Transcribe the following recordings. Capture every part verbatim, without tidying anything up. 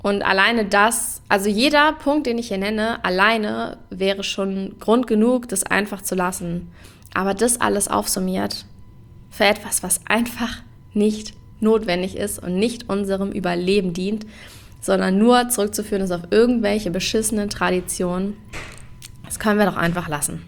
Und alleine das, also jeder Punkt, den ich hier nenne, alleine wäre schon Grund genug, das einfach zu lassen. Aber das alles aufsummiert für etwas, was einfach nicht notwendig ist und nicht unserem Überleben dient, sondern nur zurückzuführen ist auf irgendwelche beschissenen Traditionen. Das können wir doch einfach lassen.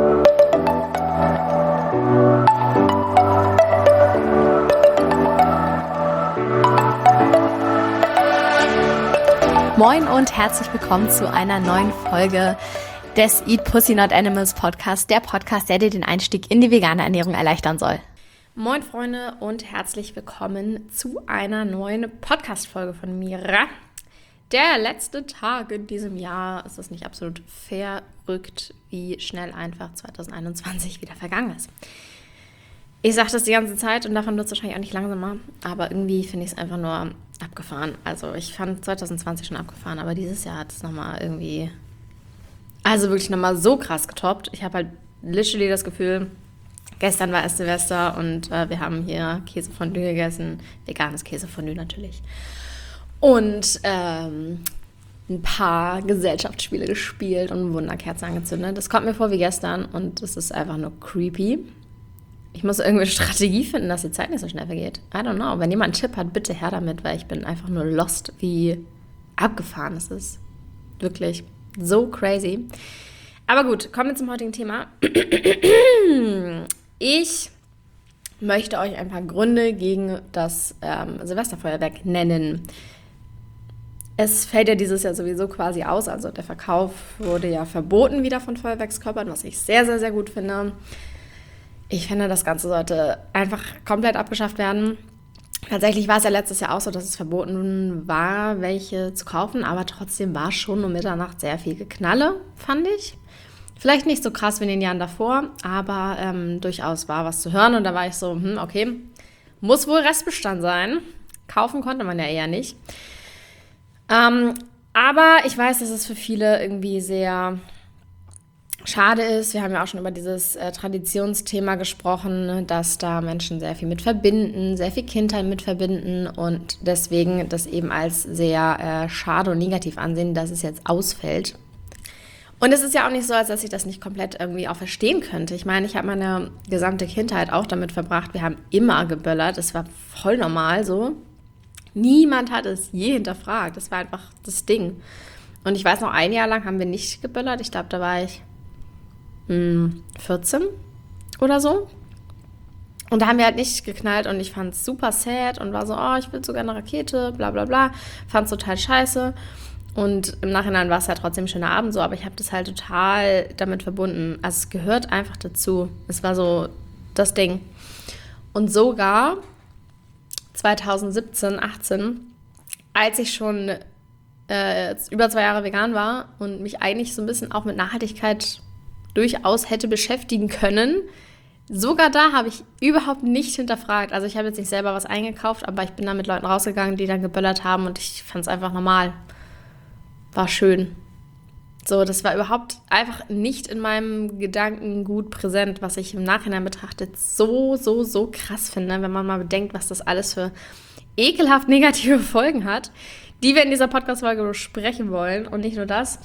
Moin und herzlich willkommen zu einer neuen Folge des Eat Pussy Not Animals Podcast, der Podcast, der dir den Einstieg in die vegane Ernährung erleichtern soll. Moin Freunde und herzlich willkommen zu einer neuen Podcast-Folge von mir. Der letzte Tag in diesem Jahr, ist es nicht absolut verrückt, wie schnell einfach zwanzig einundzwanzig wieder vergangen ist. Ich sage das die ganze Zeit und davon wird es wahrscheinlich auch nicht langsamer, aber irgendwie finde ich es einfach nur abgefahren. Also ich fand zwanzig zwanzig schon abgefahren, aber dieses Jahr hat es nochmal irgendwie, also wirklich nochmal so krass getoppt. Ich habe halt literally das Gefühl, gestern war erst Silvester und äh, wir haben hier Käsefondue gegessen, veganes Käsefondue natürlich. Und ähm, ein paar Gesellschaftsspiele gespielt und Wunderkerzen angezündet. Das kommt mir vor wie gestern und es ist einfach nur creepy. Ich muss irgendwie eine Strategie finden, dass die Zeit nicht so schnell vergeht. I don't know. Wenn jemand einen Tipp hat, bitte her damit, weil ich bin einfach nur lost, wie abgefahren es ist. Wirklich so crazy. Aber gut, kommen wir zum heutigen Thema. Ich möchte euch ein paar Gründe gegen das ähm, Silvesterfeuerwerk nennen. Es fällt ja dieses Jahr sowieso quasi aus. Also der Verkauf wurde ja verboten wieder von Feuerwerkskörpern, was ich sehr, sehr, sehr gut finde. Ich finde, das Ganze sollte einfach komplett abgeschafft werden. Tatsächlich war es ja letztes Jahr auch so, dass es verboten war, welche zu kaufen, aber trotzdem war schon um Mitternacht sehr viel Geknalle, fand ich. Vielleicht nicht so krass wie in den Jahren davor, aber ähm, durchaus war was zu hören und da war ich so, hm, okay, muss wohl Restbestand sein. Kaufen konnte man ja eher nicht. Ähm, aber ich weiß, dass es für viele irgendwie sehr schade ist. Wir haben ja auch schon über dieses äh, Traditionsthema gesprochen, dass da Menschen sehr viel mit verbinden, sehr viel Kindheit mit verbinden und deswegen das eben als sehr äh, schade und negativ ansehen, dass es jetzt ausfällt. Und es ist ja auch nicht so, als dass ich das nicht komplett irgendwie auch verstehen könnte. Ich meine, ich habe meine gesamte Kindheit auch damit verbracht. Wir haben immer geböllert. Das war voll normal so. Niemand hat es je hinterfragt. Das war einfach das Ding. Und ich weiß noch, ein Jahr lang haben wir nicht geböllert. Ich glaube, da war ich vierzehn oder so. Und da haben wir halt nicht geknallt und ich fand es super sad und war so, oh, ich will sogar eine Rakete, bla bla bla. Fand es total scheiße. Und im Nachhinein war es halt trotzdem ein schöner Abend so, aber ich habe das halt total damit verbunden. Also es gehört einfach dazu. Es war so das Ding. Und sogar zwanzig siebzehn, achtzehn, als ich schon äh, über zwei Jahre vegan war und mich eigentlich so ein bisschen auch mit Nachhaltigkeit durchaus hätte beschäftigen können. Sogar da habe ich überhaupt nicht hinterfragt. Also ich habe jetzt nicht selber was eingekauft, aber ich bin da mit Leuten rausgegangen, die dann geböllert haben und ich fand es einfach normal. War schön. So, das war überhaupt einfach nicht in meinem Gedankengut präsent, was ich im Nachhinein betrachtet so, so, so krass finde, wenn man mal bedenkt, was das alles für ekelhaft negative Folgen hat, die wir in dieser Podcast-Folge besprechen wollen. Und nicht nur das,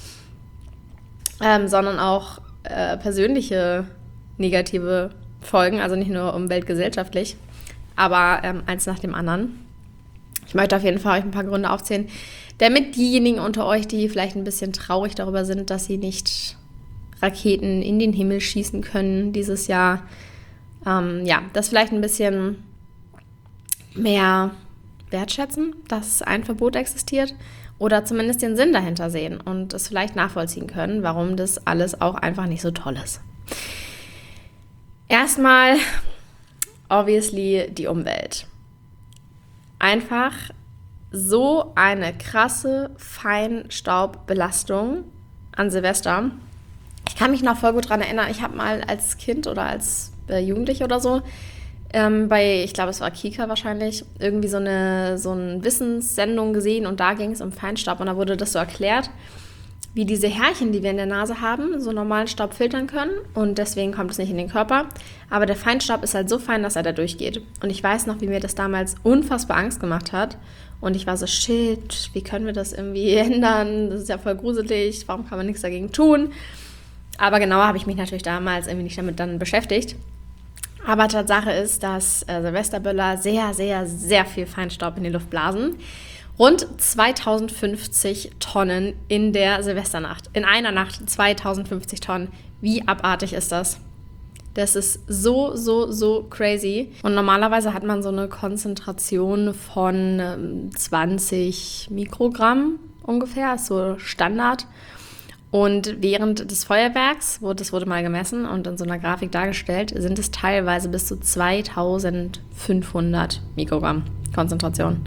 ähm, sondern auch Äh, persönliche negative Folgen, also nicht nur umweltgesellschaftlich, aber ähm, eins nach dem anderen. Ich möchte auf jeden Fall euch ein paar Gründe aufzählen, damit diejenigen unter euch, die vielleicht ein bisschen traurig darüber sind, dass sie nicht Raketen in den Himmel schießen können dieses Jahr, ähm, ja, das vielleicht ein bisschen mehr wertschätzen, dass ein Verbot existiert. Oder zumindest den Sinn dahinter sehen und es vielleicht nachvollziehen können, warum das alles auch einfach nicht so toll ist. Erstmal, obviously, die Umwelt. Einfach so eine krasse Feinstaubbelastung an Silvester. Ich kann mich noch voll gut daran erinnern, ich habe mal als Kind oder als äh, Jugendliche oder so Ähm, bei, ich glaube, es war Kika wahrscheinlich, irgendwie so eine, so eine Wissenssendung gesehen und da ging es um Feinstaub und da wurde das so erklärt, wie diese Härchen, die wir in der Nase haben, so normalen Staub filtern können und deswegen kommt es nicht in den Körper. Aber der Feinstaub ist halt so fein, dass er da durchgeht. Und ich weiß noch, wie mir das damals unfassbar Angst gemacht hat Und ich war so, shit, wie können wir das irgendwie ändern? Das ist ja voll gruselig, warum kann man nichts dagegen tun? Aber genauer habe ich mich natürlich damals irgendwie nicht damit dann beschäftigt. Aber Tatsache ist, dass äh, Silvesterböller sehr, sehr, sehr viel Feinstaub in die Luft blasen. Rund zweitausendfünfzig Tonnen in der Silvesternacht. In einer Nacht zweitausendfünfzig Tonnen. Wie abartig ist das? Das ist so, so, so crazy. Und normalerweise hat man so eine Konzentration von ähm, zwanzig Mikrogramm ungefähr, ist so Standard. Und während des Feuerwerks, das wurde mal gemessen und in so einer Grafik dargestellt, sind es teilweise bis zu zweitausendfünfhundert Mikrogramm Konzentration.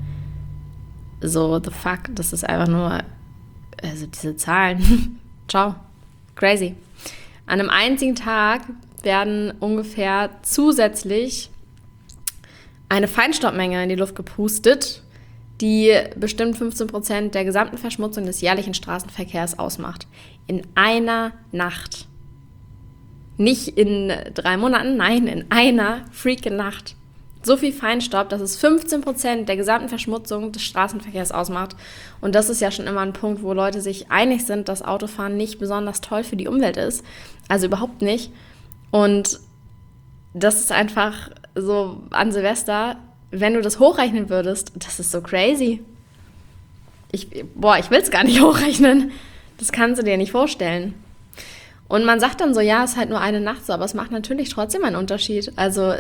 So, the fuck, das ist einfach nur, also diese Zahlen, ciao, crazy. An einem einzigen Tag werden ungefähr zusätzlich eine Feinstaubmenge in die Luft gepustet, die bestimmt fünfzehn Prozent der gesamten Verschmutzung des jährlichen Straßenverkehrs ausmacht. In einer Nacht. Nicht in drei Monaten, nein, in einer freaking Nacht. So viel Feinstaub, dass es fünfzehn Prozent der gesamten Verschmutzung des Straßenverkehrs ausmacht. Und das ist ja schon immer ein Punkt, wo Leute sich einig sind, dass Autofahren nicht besonders toll für die Umwelt ist. Also überhaupt nicht. Und das ist einfach so an Silvester, wenn du das hochrechnen würdest, das ist so crazy. Ich, boah, ich will es gar nicht hochrechnen. Das kannst du dir nicht vorstellen. Und man sagt dann so, ja, es ist halt nur eine Nacht so, aber es macht natürlich trotzdem einen Unterschied. Also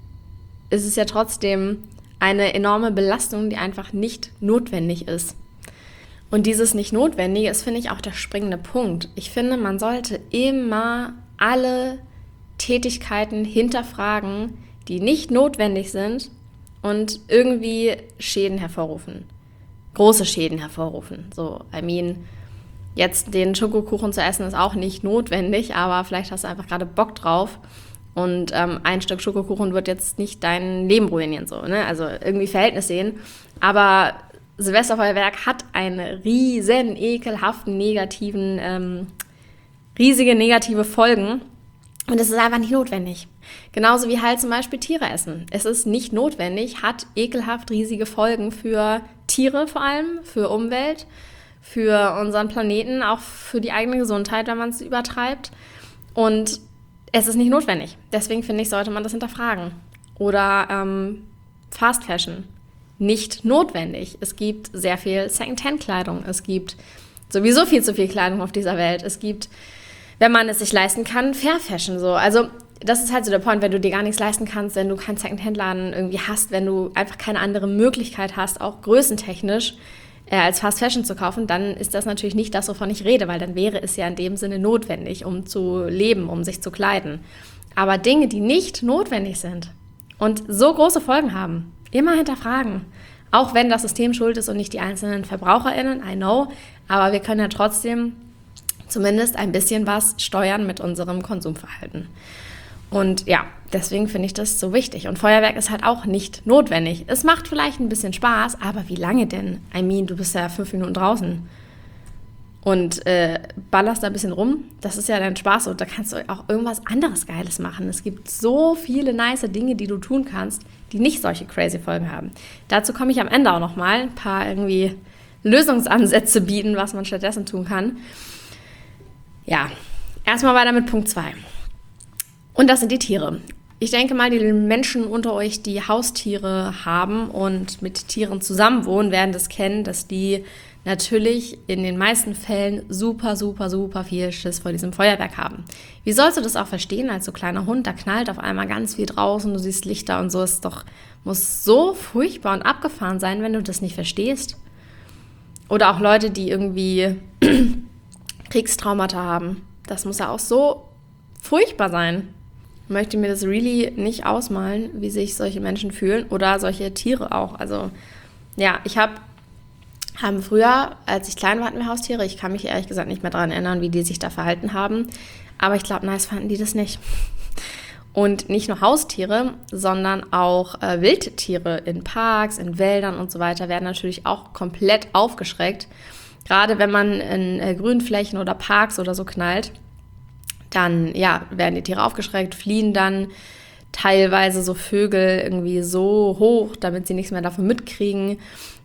es ist ja trotzdem eine enorme Belastung, die einfach nicht notwendig ist. Und dieses nicht notwendige ist, finde ich, auch der springende Punkt. Ich finde, man sollte immer alle Tätigkeiten hinterfragen, die nicht notwendig sind und irgendwie Schäden hervorrufen. Große Schäden hervorrufen. So, I mean, jetzt den Schokokuchen zu essen ist auch nicht notwendig, aber vielleicht hast du einfach gerade Bock drauf. Und ähm, ein Stück Schokokuchen wird jetzt nicht dein Leben ruinieren, so, ne? Also irgendwie Verhältnis sehen. Aber Silvesterfeuerwerk hat einen riesen, ekelhaften, negativen, ähm, riesige negative Folgen. Und es ist einfach nicht notwendig. Genauso wie halt zum Beispiel Tiere essen. Es ist nicht notwendig, hat ekelhaft riesige Folgen für Tiere vor allem, für Umwelt, für unseren Planeten, auch für die eigene Gesundheit, wenn man es übertreibt. Und es ist nicht notwendig. Deswegen finde ich, sollte man das hinterfragen. Oder ähm, Fast Fashion. Nicht notwendig. Es gibt sehr viel Secondhand-Kleidung. Es gibt sowieso viel zu viel Kleidung auf dieser Welt. Es gibt, wenn man es sich leisten kann, Fair Fashion. So. Also das ist halt so der Point, wenn du dir gar nichts leisten kannst, wenn du keinen Secondhand-Laden irgendwie hast, wenn du einfach keine andere Möglichkeit hast, auch größentechnisch, äh, als Fast Fashion zu kaufen, dann ist das natürlich nicht das, wovon ich rede, weil dann wäre es ja in dem Sinne notwendig, um zu leben, um sich zu kleiden. Aber Dinge, die nicht notwendig sind und so große Folgen haben, immer hinterfragen. Auch wenn das System schuld ist und nicht die einzelnen VerbraucherInnen, I know, aber wir können ja trotzdem zumindest ein bisschen was steuern mit unserem Konsumverhalten. Und ja, deswegen finde ich das so wichtig. Und Feuerwerk ist halt auch nicht notwendig. Es macht vielleicht ein bisschen Spaß, aber wie lange denn? I mean, du bist ja fünf Minuten draußen und äh, ballerst da ein bisschen rum. Das ist ja dein Spaß und da kannst du auch irgendwas anderes Geiles machen. Es gibt so viele nice Dinge, die du tun kannst, die nicht solche crazy Folgen haben. Dazu komme ich am Ende auch nochmal ein paar irgendwie Lösungsansätze bieten, was man stattdessen tun kann. Ja, erstmal weiter mit Punkt zwei. Und das sind die Tiere. Ich denke mal, die Menschen unter euch, die Haustiere haben und mit Tieren zusammenwohnen, werden das kennen, dass die natürlich in den meisten Fällen super, super, super viel Schiss vor diesem Feuerwerk haben. Wie sollst du das auch verstehen als so kleiner Hund? Da knallt auf einmal ganz viel draußen, du siehst Lichter und so. Es doch, muss so furchtbar und abgefahren sein, wenn du das nicht verstehst. Oder auch Leute, die irgendwie Kriegstraumata haben. Das muss ja auch so furchtbar sein. Ich möchte mir das really nicht ausmalen, wie sich solche Menschen fühlen oder solche Tiere auch. Also ja, ich habe haben früher, als ich klein war, hatten wir Haustiere. Ich kann mich ehrlich gesagt nicht mehr daran erinnern, wie die sich da verhalten haben. Aber ich glaube, nice fanden die das nicht. Und nicht nur Haustiere, sondern auch äh, Wildtiere in Parks, in Wäldern und so weiter werden natürlich auch komplett aufgeschreckt. Gerade wenn man in äh, Grünflächen oder Parks oder so knallt, dann ja, werden die Tiere aufgeschreckt, fliehen dann teilweise so Vögel irgendwie so hoch, damit sie nichts mehr davon mitkriegen.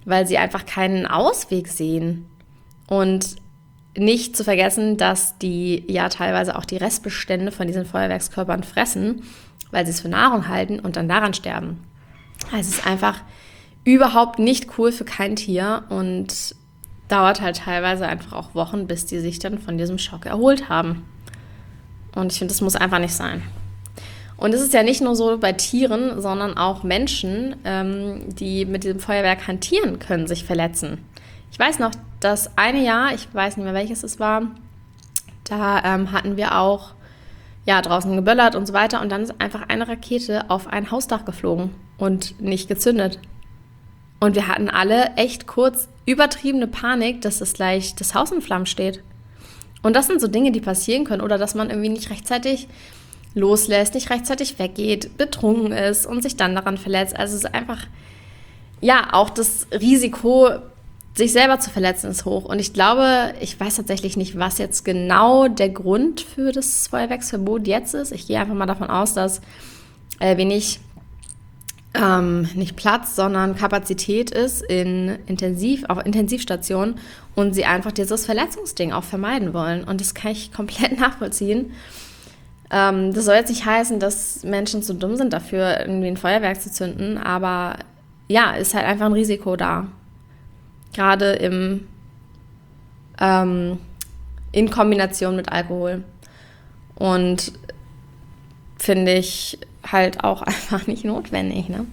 weil sie einfach keinen Ausweg sehen. Und nicht zu vergessen, dass die ja teilweise auch die Restbestände von diesen Feuerwerkskörpern fressen, weil sie es für Nahrung halten und dann daran sterben. Also es ist einfach überhaupt nicht cool für kein Tier und dauert halt teilweise einfach auch Wochen, bis die sich dann von diesem Schock erholt haben. Und ich finde, das muss einfach nicht sein. Und es ist ja nicht nur so bei Tieren, sondern auch Menschen, ähm, die mit diesem Feuerwerk hantieren, können sich verletzen. Ich weiß noch, das eine Jahr, ich weiß nicht mehr, welches es war, da ähm, hatten wir auch ja, draußen geböllert und so weiter. Und dann ist einfach eine Rakete auf ein Hausdach geflogen und nicht gezündet. Und wir hatten alle echt kurz übertriebene Panik, dass das gleich das Haus in Flammen steht. Und das sind so Dinge, die passieren können. Oder dass man irgendwie nicht rechtzeitig loslässt, nicht rechtzeitig weggeht, betrunken ist und sich dann daran verletzt. Also es ist einfach, ja, auch das Risiko, sich selber zu verletzen, ist hoch. Und ich glaube, ich weiß tatsächlich nicht, was jetzt genau der Grund für das Feuerwerksverbot jetzt ist. Ich gehe einfach mal davon aus, dass äh, wenig, ähm, nicht Platz, sondern Kapazität ist in Intensiv, auf Intensivstationen und sie einfach dieses Verletzungsding auch vermeiden wollen. Und das kann ich komplett nachvollziehen. Ähm, das soll jetzt nicht heißen, dass Menschen zu dumm sind dafür, irgendwie ein Feuerwerk zu zünden, aber ja, ist halt einfach ein Risiko da. Gerade im, ähm, in Kombination mit Alkohol. Und finde ich halt auch einfach nicht notwendig, ne?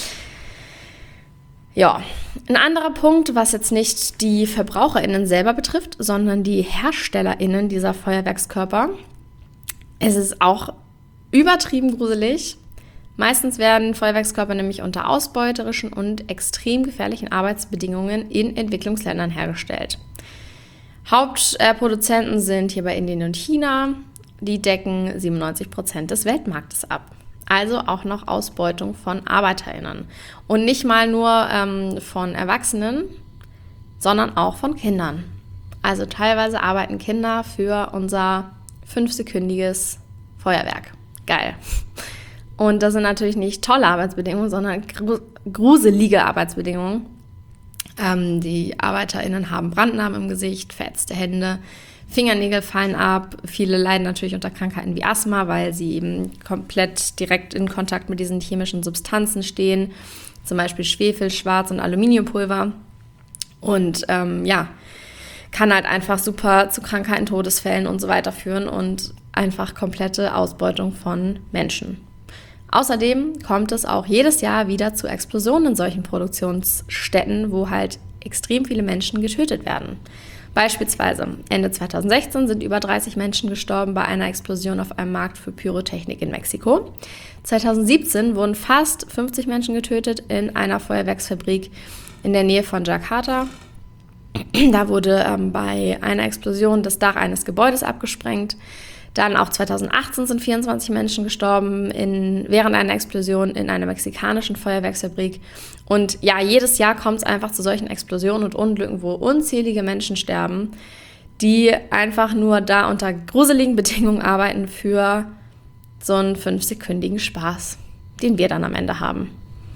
Ja, ein anderer Punkt, was jetzt nicht die VerbraucherInnen selber betrifft, sondern die HerstellerInnen dieser Feuerwerkskörper. Es ist auch übertrieben gruselig. Meistens werden Feuerwerkskörper nämlich unter ausbeuterischen und extrem gefährlichen Arbeitsbedingungen in Entwicklungsländern hergestellt. Hauptproduzenten sind hierbei Indien und China. Die decken siebenundneunzig Prozent des Weltmarktes ab. Also auch noch Ausbeutung von ArbeiterInnen. Und nicht mal nur ähm, von Erwachsenen, sondern auch von Kindern. Also teilweise arbeiten Kinder für unser fünfsekündiges Feuerwerk. Geil. Und das sind natürlich nicht tolle Arbeitsbedingungen, sondern gruselige Arbeitsbedingungen. Ähm, die ArbeiterInnen haben Brandnarben im Gesicht, verätzte Hände, Fingernägel fallen ab. Viele leiden natürlich unter Krankheiten wie Asthma, weil sie eben komplett direkt in Kontakt mit diesen chemischen Substanzen stehen. Zum Beispiel Schwefel, Schwarz- und Aluminiumpulver. Und ähm, ja, kann halt einfach super zu Krankheiten, Todesfällen und so weiter führen und einfach komplette Ausbeutung von Menschen. Außerdem kommt es auch jedes Jahr wieder zu Explosionen in solchen Produktionsstätten, wo halt extrem viele Menschen getötet werden. Beispielsweise Ende zweitausendsechzehn sind über dreißig Menschen gestorben bei einer Explosion auf einem Markt für Pyrotechnik in Mexiko. zweitausendsiebzehn wurden fast fünfzig Menschen getötet in einer Feuerwerksfabrik in der Nähe von Jakarta. Da wurde ähm, bei einer Explosion das Dach eines Gebäudes abgesprengt. Dann auch zweitausendachtzehn sind vierundzwanzig Menschen gestorben in, während einer Explosion in einer mexikanischen Feuerwerksfabrik. Und ja, jedes Jahr kommt es einfach zu solchen Explosionen und Unglücken, wo unzählige Menschen sterben, die einfach nur da unter gruseligen Bedingungen arbeiten für so einen fünfsekündigen Spaß, den wir dann am Ende haben.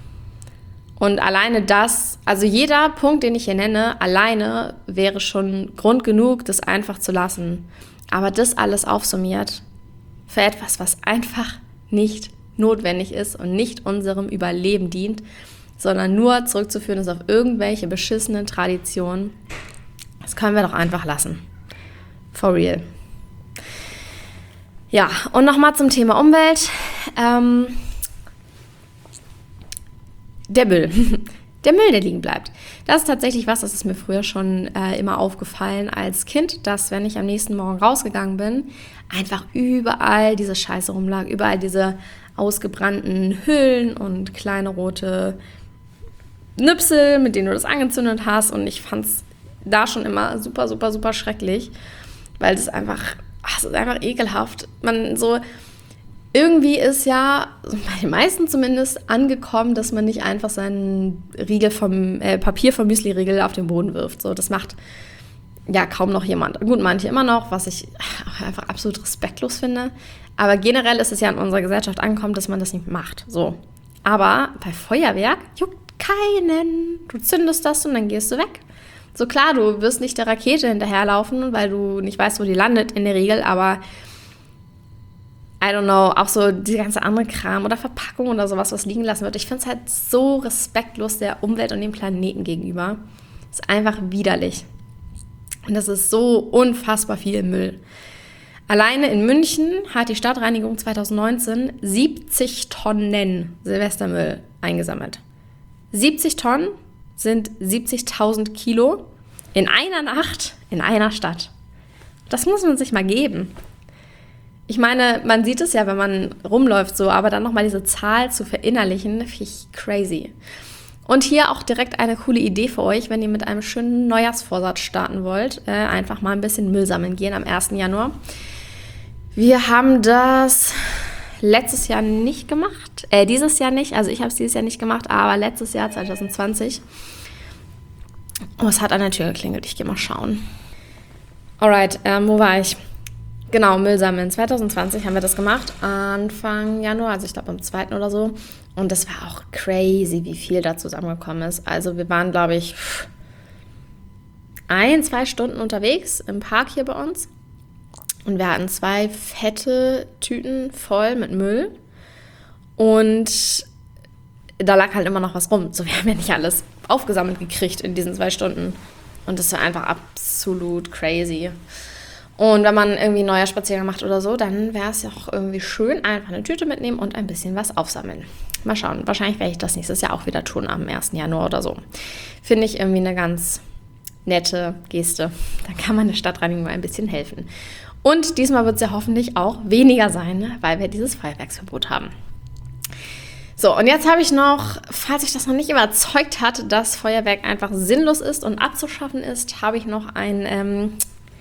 Und alleine das, also jeder Punkt, den ich hier nenne, alleine wäre schon Grund genug, das einfach zu lassen. Aber das alles aufsummiert für etwas, was einfach nicht notwendig ist und nicht unserem Überleben dient, sondern nur zurückzuführen ist auf irgendwelche beschissenen Traditionen. Das können wir doch einfach lassen. For real. Ja, und nochmal zum Thema Umwelt. Ähm, der Müll. Der Müll, der liegen bleibt. Das ist tatsächlich was, das ist mir früher schon äh, immer aufgefallen als Kind, dass, wenn ich am nächsten Morgen rausgegangen bin, einfach überall diese Scheiße rumlag, überall diese ausgebrannten Hüllen und kleine rote Nüpsel, mit denen du das angezündet hast. Und ich fand es da schon immer super, super, super schrecklich, weil das einfach, ach, es ist einfach ekelhaft. Man so... Irgendwie ist ja, bei den meisten zumindest, angekommen, dass man nicht einfach seinen Riegel vom, äh, Papier vom Müsli-Riegel auf den Boden wirft. So, das macht ja kaum noch jemand. Gut, manche immer noch, was ich einfach absolut respektlos finde. Aber generell ist es ja in unserer Gesellschaft angekommen, dass man das nicht macht. So. Aber bei Feuerwerk juckt keinen. Du zündest das und dann gehst du weg. So klar, du wirst nicht der Rakete hinterherlaufen, weil du nicht weißt, wo die landet in der Regel, aber I don't know, auch so die ganze andere Kram oder Verpackung oder sowas, was liegen lassen wird. Ich finde es halt so respektlos der Umwelt und dem Planeten gegenüber. Ist einfach widerlich. Und das ist so unfassbar viel Müll. Alleine in München hat die Stadtreinigung zwanzig neunzehn siebzig Tonnen Silvestermüll eingesammelt. siebzig Tonnen sind siebzigtausend Kilo in einer Nacht in einer Stadt. Das muss man sich mal geben. Ich meine, man sieht es ja, wenn man rumläuft so, aber dann nochmal diese Zahl zu verinnerlichen, finde ich crazy. Und hier auch direkt eine coole Idee für euch, wenn ihr mit einem schönen Neujahrsvorsatz starten wollt. Äh, einfach mal ein bisschen Müll sammeln gehen am ersten Januar. Wir haben das letztes Jahr nicht gemacht. Äh, dieses Jahr nicht. Also ich habe es dieses Jahr nicht gemacht, aber letztes Jahr, zwanzig zwanzig. Oh, es hat an der Tür geklingelt. Ich gehe mal schauen. Alright, ähm, wo war ich? Genau, Müll sammeln. zwanzig zwanzig haben wir das gemacht, Anfang Januar, also ich glaube am zweiten oder so. Und das war auch crazy, wie viel da zusammengekommen ist. Also wir waren, glaube ich, ein, zwei Stunden unterwegs im Park hier bei uns. Und wir hatten zwei fette Tüten voll mit Müll. Und da lag halt immer noch was rum. So, wir haben ja nicht alles aufgesammelt gekriegt in diesen zwei Stunden. Und das war einfach absolut crazy. Und wenn man irgendwie einen neuen Spaziergang macht oder so, dann wäre es ja auch irgendwie schön, einfach eine Tüte mitnehmen und ein bisschen was aufsammeln. Mal schauen, wahrscheinlich werde ich das nächstes Jahr auch wieder tun, am ersten Januar oder so. Finde ich irgendwie eine ganz nette Geste. Da kann man der Stadtreinigung mal ein bisschen helfen. Und diesmal wird es ja hoffentlich auch weniger sein, weil wir dieses Feuerwerksverbot haben. So, und jetzt habe ich noch, falls ich das noch nicht überzeugt hat, dass Feuerwerk einfach sinnlos ist und abzuschaffen ist, habe ich noch ein... Ähm,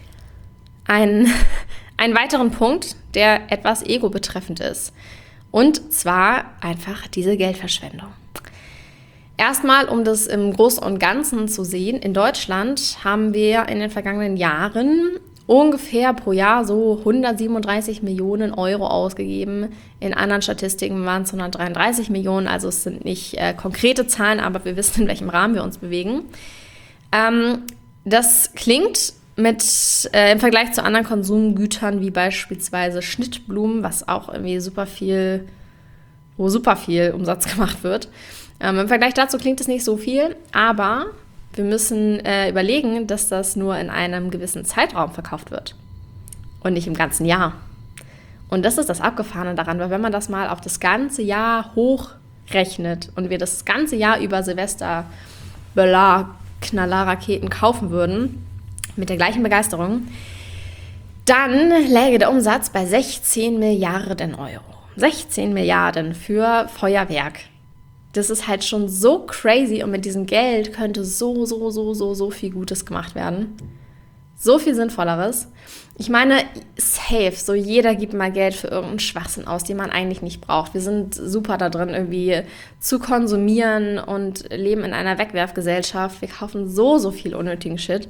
Ein, einen weiteren Punkt, der etwas ego-betreffend ist. Und zwar einfach diese Geldverschwendung. Erstmal, um das im Großen und Ganzen zu sehen, in Deutschland haben wir in den vergangenen Jahren ungefähr pro Jahr so hundertsiebenunddreißig Millionen Euro ausgegeben. In anderen Statistiken waren es hundertdreiunddreißig Millionen, also es sind nicht äh, konkrete Zahlen, aber wir wissen, in welchem Rahmen wir uns bewegen. Ähm, das klingt mit äh, im Vergleich zu anderen Konsumgütern wie beispielsweise Schnittblumen, was auch irgendwie super viel, wo super viel Umsatz gemacht wird. Ähm, Im Vergleich dazu klingt es nicht so viel, aber wir müssen äh, überlegen, dass das nur in einem gewissen Zeitraum verkauft wird und nicht im ganzen Jahr. Und das ist das Abgefahrene daran, weil wenn man das mal auf das ganze Jahr hochrechnet und wir das ganze Jahr über Silvester, Böller, Knaller, Raketen kaufen würden, mit der gleichen Begeisterung, dann läge der Umsatz bei sechzehn Milliarden Euro. sechzehn Milliarden für Feuerwerk. Das ist halt schon so crazy und mit diesem Geld könnte so, so, so, so, so viel Gutes gemacht werden. So viel Sinnvolleres. Ich meine, safe, so jeder gibt mal Geld für irgendeinen Schwachsinn aus, den man eigentlich nicht braucht. Wir sind super da drin, irgendwie zu konsumieren und leben in einer Wegwerfgesellschaft. Wir kaufen so, so viel unnötigen Shit.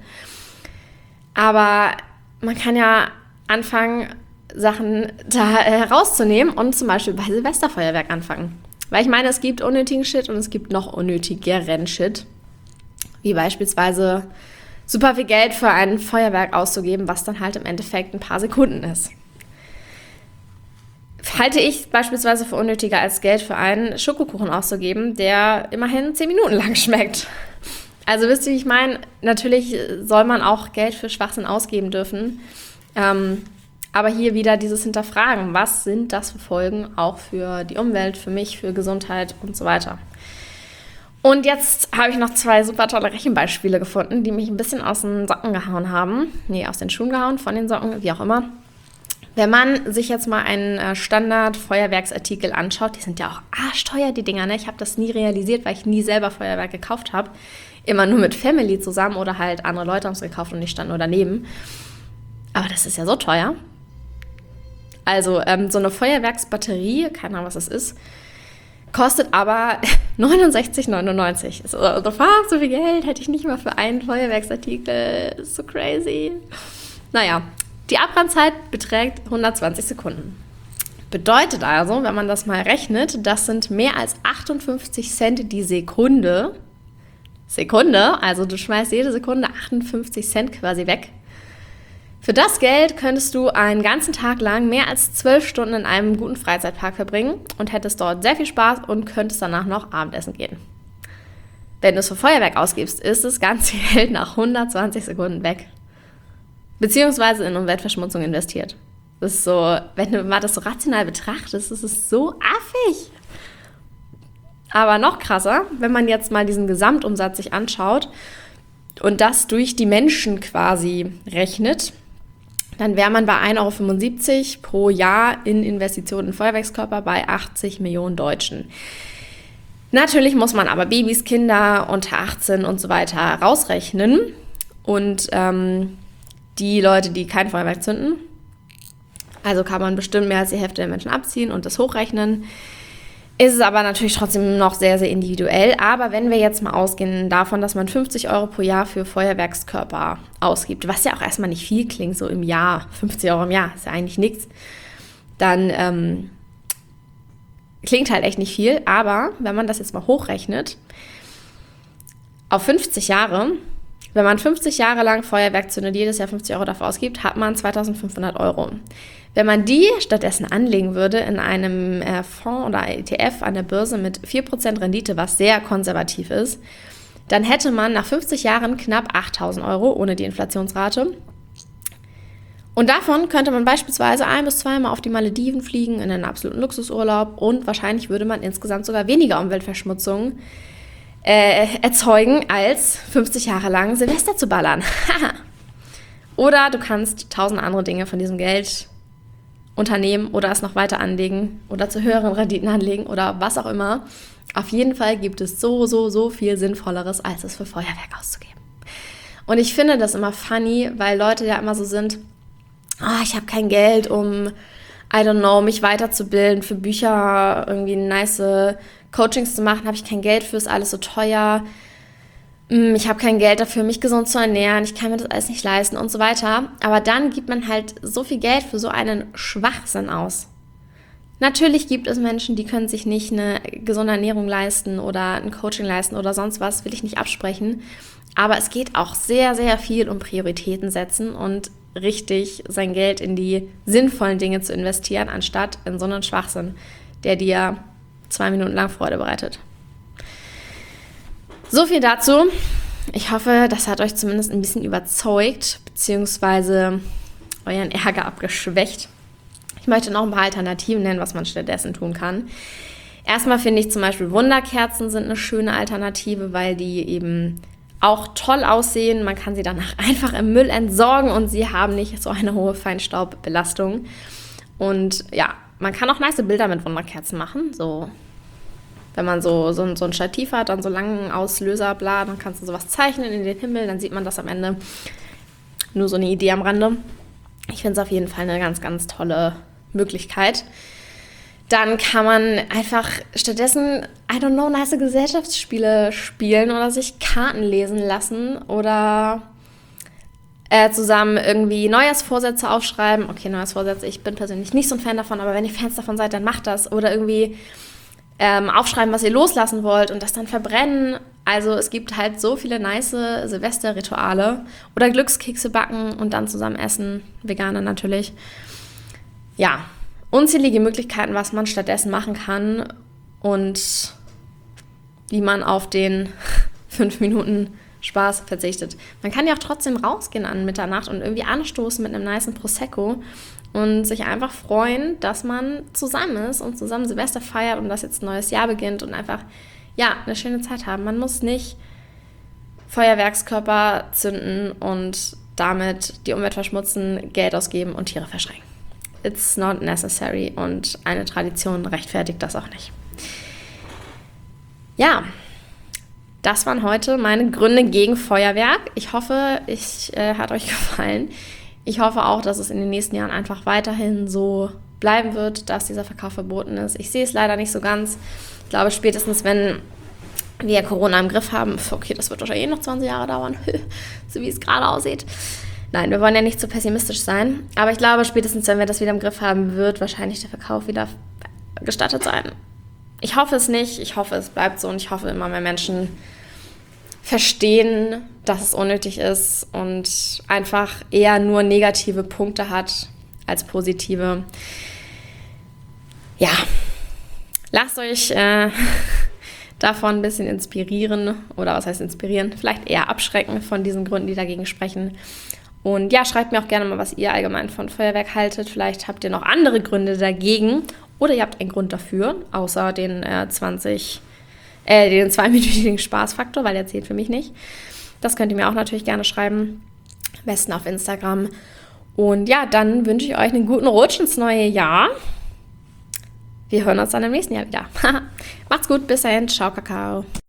Aber man kann ja anfangen, Sachen da herauszunehmen und zum Beispiel bei Silvesterfeuerwerk anfangen. Weil ich meine, es gibt unnötigen Shit und es gibt noch unnötigeren Shit. Wie beispielsweise super viel Geld für ein Feuerwerk auszugeben, was dann halt im Endeffekt ein paar Sekunden ist. Halte ich beispielsweise für unnötiger, als Geld für einen Schokokuchen auszugeben, der immerhin zehn Minuten lang schmeckt. Also wisst ihr, wie ich meine? Natürlich soll man auch Geld für Schwachsinn ausgeben dürfen. Ähm, aber hier wieder dieses Hinterfragen. Was sind das für Folgen auch für die Umwelt, für mich, für Gesundheit und so weiter? Und jetzt habe ich noch zwei super tolle Rechenbeispiele gefunden, die mich ein bisschen aus den Socken gehauen haben. Nee, aus den Schuhen gehauen, von den Socken, wie auch immer. Wenn man sich jetzt mal einen Standard-Feuerwerksartikel anschaut, die sind ja auch arschteuer, die Dinger, ne? Ich habe das nie realisiert, weil ich nie selber Feuerwerk gekauft habe. Immer nur mit Family zusammen oder halt andere Leute haben es gekauft und ich stand nur daneben. Aber das ist ja so teuer. Also ähm, so eine Feuerwerksbatterie, keine Ahnung, was das ist, kostet aber neunundsechzig neunundneunzig. So, so viel Geld hätte ich nicht mal für einen Feuerwerksartikel. Ist so crazy. Naja, die Abbrannzeit beträgt hundertzwanzig Sekunden. Bedeutet also, wenn man das mal rechnet, das sind mehr als achtundfünfzig Cent die Sekunde. Sekunde, also du schmeißt jede Sekunde achtundfünfzig Cent quasi weg. Für das Geld könntest du einen ganzen Tag lang mehr als zwölf Stunden in einem guten Freizeitpark verbringen und hättest dort sehr viel Spaß und könntest danach noch Abendessen gehen. Wenn du es für Feuerwerk ausgibst, ist das ganze Geld nach hundertzwanzig Sekunden weg. Beziehungsweise in Umweltverschmutzung investiert. Das ist so, wenn du mal das so rational betrachtest, ist es so affig. Aber noch krasser, wenn man jetzt mal diesen Gesamtumsatz sich anschaut und das durch die Menschen quasi rechnet, dann wäre man bei ein Euro fünfundsiebzig pro Jahr in Investitionen in Feuerwerkskörper bei achtzig Millionen Deutschen. Natürlich muss man aber Babys, Kinder unter achtzehn und so weiter rausrechnen. Und ähm, die Leute, die kein Feuerwerk zünden, also kann man bestimmt mehr als die Hälfte der Menschen abziehen und das hochrechnen. Ist es aber natürlich trotzdem noch sehr, sehr individuell. Aber wenn wir jetzt mal ausgehen davon, dass man fünfzig Euro pro Jahr für Feuerwerkskörper ausgibt, was ja auch erstmal nicht viel klingt, so im Jahr, fünfzig Euro im Jahr, ist ja eigentlich nichts, dann ähm, klingt halt echt nicht viel. Aber wenn man das jetzt mal hochrechnet, auf fünfzig Jahre, wenn man fünfzig Jahre lang Feuerwerk zündet, jedes Jahr fünfzig Euro dafür ausgibt, hat man zweitausendfünfhundert Euro. Wenn man die stattdessen anlegen würde in einem äh, Fonds oder E T F an der Börse mit vier Prozent Rendite, was sehr konservativ ist, dann hätte man nach fünfzig Jahren knapp achttausend Euro ohne die Inflationsrate. Und davon könnte man beispielsweise ein- bis zweimal auf die Malediven fliegen in einen absoluten Luxusurlaub und wahrscheinlich würde man insgesamt sogar weniger Umweltverschmutzung äh, erzeugen, als fünfzig Jahre lang Silvester zu ballern. Oder du kannst tausend andere Dinge von diesem Geld unternehmen oder es noch weiter anlegen oder zu höheren Renditen anlegen oder was auch immer. Auf jeden Fall gibt es so, so, so viel Sinnvolleres, als es für Feuerwerk auszugeben. Und ich finde das immer funny, weil Leute ja immer so sind, oh, ich habe kein Geld, um, I don't know, mich weiterzubilden, für Bücher irgendwie nice Coachings zu machen, habe ich kein Geld für, ist alles so teuer. Ich habe kein Geld dafür, mich gesund zu ernähren, ich kann mir das alles nicht leisten und so weiter. Aber dann gibt man halt so viel Geld für so einen Schwachsinn aus. Natürlich gibt es Menschen, die können sich nicht eine gesunde Ernährung leisten oder ein Coaching leisten oder sonst was, will ich nicht absprechen. Aber es geht auch sehr, sehr viel um Prioritäten setzen und richtig sein Geld in die sinnvollen Dinge zu investieren, anstatt in so einen Schwachsinn, der dir zwei Minuten lang Freude bereitet. So viel dazu. Ich hoffe, das hat euch zumindest ein bisschen überzeugt, beziehungsweise euren Ärger abgeschwächt. Ich möchte noch ein paar Alternativen nennen, was man stattdessen tun kann. Erstmal finde ich zum Beispiel Wunderkerzen sind eine schöne Alternative, weil die eben auch toll aussehen. Man kann sie danach einfach im Müll entsorgen und sie haben nicht so eine hohe Feinstaubbelastung. Und ja, man kann auch nice Bilder mit Wunderkerzen machen, so. Wenn man so, so, so ein Stativ hat, dann so langen Auslöser, bla, dann kannst du sowas zeichnen in den Himmel, dann sieht man das am Ende. Nur so eine Idee am Rande. Ich finde es auf jeden Fall eine ganz, ganz tolle Möglichkeit. Dann kann man einfach stattdessen, I don't know, nice Gesellschaftsspiele spielen oder sich Karten lesen lassen oder äh, zusammen irgendwie Neujahrsvorsätze aufschreiben. Okay, Neujahrsvorsätze, ich bin persönlich nicht so ein Fan davon, aber wenn ihr Fans davon seid, dann macht das. Oder irgendwie Ähm, aufschreiben, was ihr loslassen wollt und das dann verbrennen. Also es gibt halt so viele nice Silvesterrituale oder Glückskekse backen und dann zusammen essen, Veganer natürlich. Ja, unzählige Möglichkeiten, was man stattdessen machen kann und wie man auf den fünf Minuten Spaß verzichtet. Man kann ja auch trotzdem rausgehen an Mitternacht und irgendwie anstoßen mit einem nicen Prosecco und sich einfach freuen, dass man zusammen ist und zusammen Silvester feiert und dass jetzt ein neues Jahr beginnt und einfach, ja, eine schöne Zeit haben. Man muss nicht Feuerwerkskörper zünden und damit die Umwelt verschmutzen, Geld ausgeben und Tiere verschrecken. It's not necessary und eine Tradition rechtfertigt das auch nicht. Ja, das waren heute meine Gründe gegen Feuerwerk. Ich hoffe, es äh, hat euch gefallen. Ich hoffe auch, dass es in den nächsten Jahren einfach weiterhin so bleiben wird, dass dieser Verkauf verboten ist. Ich sehe es leider nicht so ganz. Ich glaube, spätestens, wenn wir Corona im Griff haben, okay, das wird wahrscheinlich eh noch zwanzig Jahre dauern, so wie es gerade aussieht. Nein, wir wollen ja nicht zu pessimistisch sein. Aber ich glaube, spätestens, wenn wir das wieder im Griff haben, wird wahrscheinlich der Verkauf wieder gestattet sein. ich hoffe es nicht, ich hoffe, es bleibt so und ich hoffe, immer mehr Menschen verstehen, dass es unnötig ist und einfach eher nur negative Punkte hat als positive. Ja, lasst euch äh, davon ein bisschen inspirieren oder was heißt inspirieren, vielleicht eher abschrecken von diesen Gründen, die dagegen sprechen. Und ja, schreibt mir auch gerne mal, was ihr allgemein von Feuerwerk haltet. Vielleicht habt ihr noch andere Gründe dagegen oder ihr habt einen Grund dafür, außer den äh, zwanzig, äh, den zweiminütigen Spaßfaktor, weil der zählt für mich nicht. Das könnt ihr mir auch natürlich gerne schreiben, am besten auf Instagram. Und ja, dann wünsche ich euch einen guten Rutsch ins neue Jahr. Wir hören uns dann im nächsten Jahr wieder. Macht's gut, bis dahin, ciao, Kakao.